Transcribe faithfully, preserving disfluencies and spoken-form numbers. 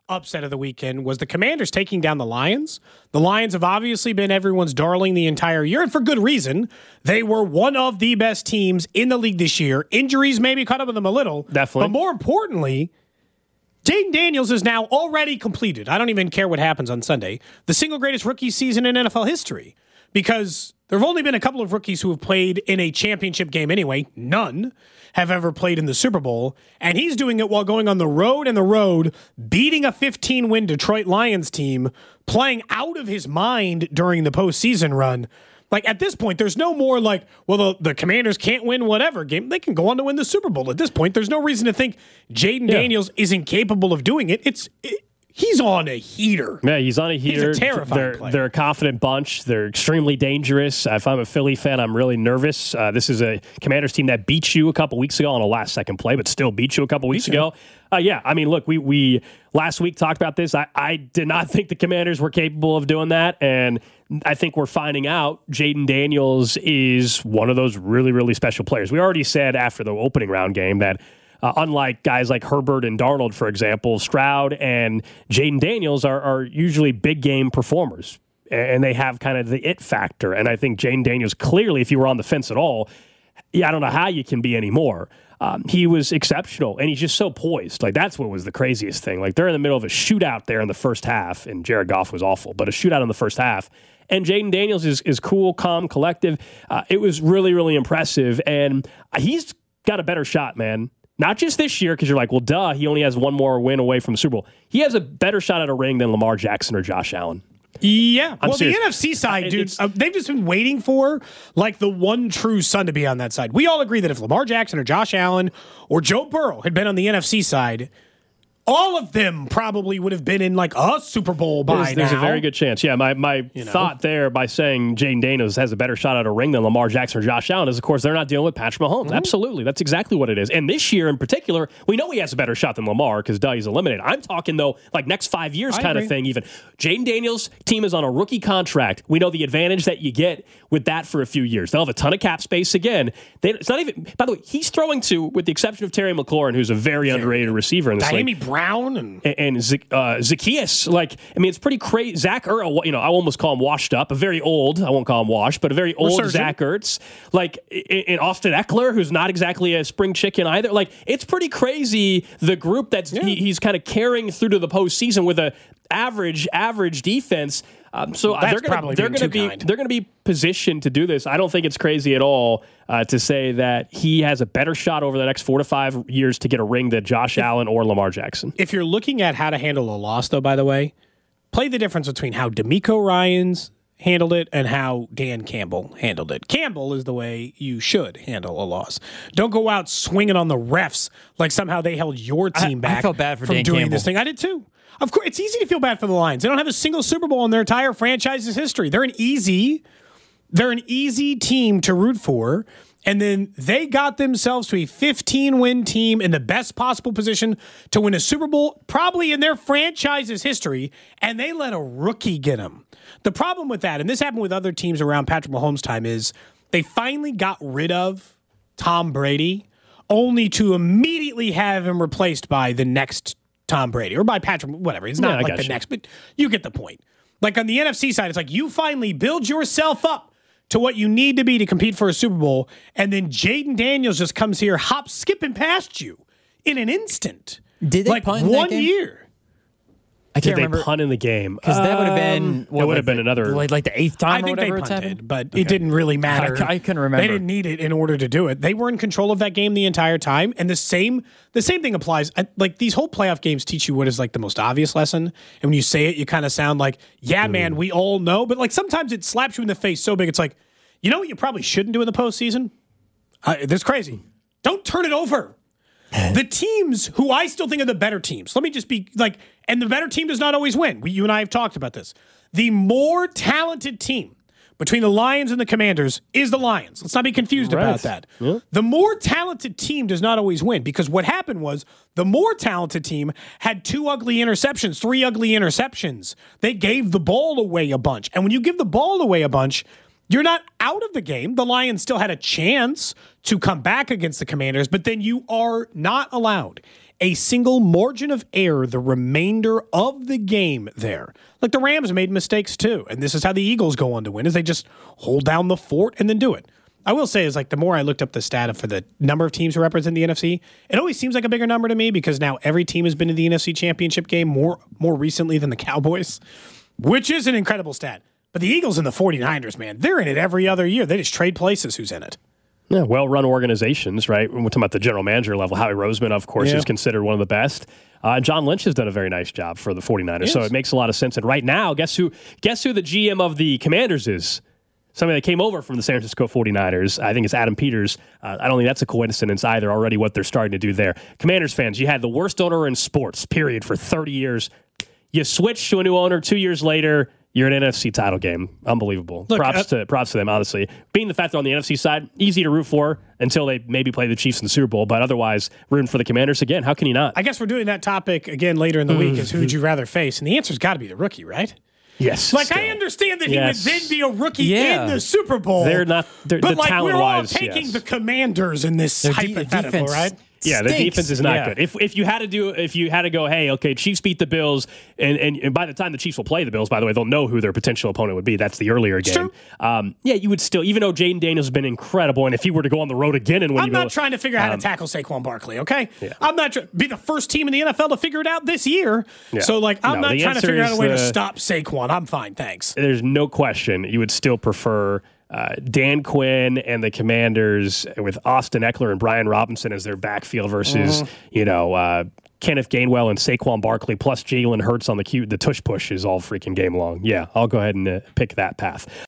upset of the weekend was the Commanders taking down the Lions. The Lions have obviously been everyone's darling the entire year, and for good reason. They were one of the best teams in the league this year. Injuries maybe caught up with them a little. Definitely. But more importantly, Jayden Daniels is now already completed. I don't even care what happens on Sunday. The single greatest rookie season in N F L history. Because there have only been a couple of rookies who have played in a championship game anyway. None have ever played in the Super Bowl. And he's doing it while going on the road and the road, beating a fifteen-win Detroit Lions team, playing out of his mind during the postseason run. Like, at this point, there's no more like, well, the, the Commanders can't win whatever game. They can go on to win the Super Bowl. At this point, there's no reason to think Jayden yeah. Daniels is incapable of doing it. It's... It, He's on a heater. Yeah, he's on a heater. He's a terrifying they're, player. They're a confident bunch. They're extremely dangerous. If I'm a Philly fan, I'm really nervous. Uh, this is a Commanders team that beat you a couple weeks ago on a last-second play, but still beat you a couple weeks ago. Uh, yeah, I mean, look, we we last week talked about this. I, I did not think the Commanders were capable of doing that, and I think we're finding out Jayden Daniels is one of those really, really special players. We already said after the opening round game that Uh, unlike guys like Herbert and Darnold, for example, Stroud and Jayden Daniels are, are usually big game performers, and they have kind of the it factor. And I think Jayden Daniels, clearly, if you were on the fence at all, yeah, I don't know how you can be anymore. Um, he was exceptional, and he's just so poised. Like, that's what was the craziest thing. Like, they're in the middle of a shootout there in the first half, and Jared Goff was awful, but a shootout in the first half. And Jayden Daniels is, is cool, calm, collective. Uh, it was really, really impressive, and he's got a better shot, man. Not just this year, because you're like, well, duh, he only has one more win away from the Super Bowl. He has a better shot at a ring than Lamar Jackson or Josh Allen. Yeah. I'm well, serious. the N F C side, dude, uh, they've just been waiting for, like, the one true son to be on that side. We all agree that if Lamar Jackson or Josh Allen or Joe Burrow had been on the N F C side, all of them probably would have been in, like, a Super Bowl by there's, there's now. a very good chance. Yeah, my, my you know? thought there by saying Jayden Daniels has a better shot at a ring than Lamar Jackson or Josh Allen is, of course, they're not dealing with Patrick Mahomes. Mm-hmm. Absolutely. That's exactly what it is. And this year in particular, we know he has a better shot than Lamar because, duh, he's eliminated. I'm talking, though, like next five years I kind agree. of thing even. Jayden Daniels' team is on a rookie contract. We know the advantage that you get with that for a few years. They'll have a ton of cap space again. They, it's not even, by the way, he's throwing to, with the exception of Terry McLaurin, who's a very underrated receiver in this Diami league. Brown and... and And uh, Zacchaeus, like, I mean, it's pretty crazy. Zach Ertz, you know, I almost call him washed up, a very old, I won't call him washed, but a very old Resurgent. Zach Ertz. Like, and Austin Eckler, who's not exactly a spring chicken either. Like, it's pretty crazy, the group that's Yeah. he, he's kind of carrying through to the postseason with a average, average defense. Um, so That's they're going they're being to too be kind. they're going to be positioned to do this. I don't think it's crazy at all uh, to say that he has a better shot over the next four to five years to get a ring than Josh Allen or Lamar Jackson. If you're looking at how to handle a loss, though, by the way, play the difference between how DeMeco Ryans handled it and how Dan Campbell handled it. Campbell is the way you should handle a loss. Don't go out swinging on the refs like somehow they held your team I, back I felt bad for from Dan doing Campbell. this thing. I did too. Of course, it's easy to feel bad for the Lions. They don't have a single Super Bowl in their entire franchise's history. They're an easy, they're an easy team to root for. And then they got themselves to a fifteen-win team in the best possible position to win a Super Bowl, probably in their franchise's history, and they let a rookie get them. The problem with that, and this happened with other teams around Patrick Mahomes' time, is they finally got rid of Tom Brady, only to immediately have him replaced by the next Tom Brady, or by Patrick, whatever. It's not Yeah, like the you. next, but you get the point. Like on the N F C side, it's like you finally build yourself up to what you need to be to compete for a Super Bowl, and then Jayden Daniels just comes here, hop, skipping past you in an instant. Did they like punt in that one game? year? I Did can't they remember. punt in the game? Because that would have been Um, what, it would like have been the- another like, like the eighth time I or think they whatever it's punted, happened. but it didn't really matter. I, I couldn't remember. They didn't need it in order to do it. They were in control of that game the entire time, and the same the same thing applies. I, like these whole playoff games teach you what is like the most obvious lesson, and when you say it, you kind of sound like, "Yeah, man, we all know." But like sometimes it slaps you in the face so big, it's like, you know what you probably shouldn't do in the postseason? Uh, this is crazy. Don't turn it over. The teams who I still think are the better teams, let me just be like, and the better team does not always win. We, you and I have talked about this. The more talented team between the Lions and the Commanders is the Lions. Let's not be confused Right. about that. Yeah. The more talented team does not always win, because what happened was the more talented team had two ugly interceptions, three ugly interceptions. They gave the ball away a bunch. And when you give the ball away a bunch, you're not out of the game. The Lions still had a chance to come back against the Commanders, but then you are not allowed a single margin of error the remainder of the game there. Like the Rams made mistakes too, and this is how the Eagles go on to win, is they just hold down the fort and then do it. I will say is like the more I looked up the stat for the number of teams who represent the N F C, it always seems like a bigger number to me because now every team has been to the N F C Championship game more more recently than the Cowboys, which is an incredible stat. But the Eagles and the 49ers, man, they're in it every other year. They just trade places who's in it. Yeah, well-run organizations, right? We're talking about the general manager level. Howie Roseman, of course, Yeah. is considered one of the best. Uh, and John Lynch has done a very nice job for the 49ers, so it makes a lot of sense. And right now, guess who guess who the G M of the Commanders is? Somebody that came over from the San Francisco 49ers. I think it's Adam Peters. Uh, I don't think that's a coincidence either, already what they're starting to do there. Commanders fans, you had the worst owner in sports, period, for thirty years. You switch to a new owner two years later, you're in an N F C title game. Unbelievable. Look, props uh, to props to them, honestly. Being the fact they're on the N F C side, easy to root for until they maybe play the Chiefs in the Super Bowl. But otherwise, rooting for the Commanders again. How can you not? I guess we're doing that topic again later in the week is who would you rather face? And the answer's got to be the rookie, right? Yes. Like, still. I understand that Yes. he would then be a rookie Yeah. in the Super Bowl. They're not- they're- but, the like, we're all talent-wise, taking yes. the Commanders in this Their de- hypothetical, defense right? Yeah, the stinks. defense is not Yeah. good. If if you had to do, if you had to go, hey, okay, Chiefs beat the Bills, and, and, and by the time the Chiefs will play the Bills, by the way, they'll know who their potential opponent would be. That's the earlier game. true. Um, yeah, you would still, even though Jaden Daniels has been incredible, and if he were to go on the road again and win, I'm you not go- trying to figure out how um, to tackle Saquon Barkley, okay? Yeah. I'm not trying be the first team in the N F L to figure it out this year. Yeah. So, like, I'm No, not the trying to answer figure out a is way to the- stop Saquon. I'm fine, thanks. there's no question you would still prefer uh, Dan Quinn and the Commanders with Austin Eckler and Brian Robinson as their backfield versus, Mm-hmm. you know, uh, Kenneth Gainwell and Saquon Barkley plus Jalen Hurts on the cue. The tush push is all freaking game long. Yeah, I'll go ahead and uh, pick that path.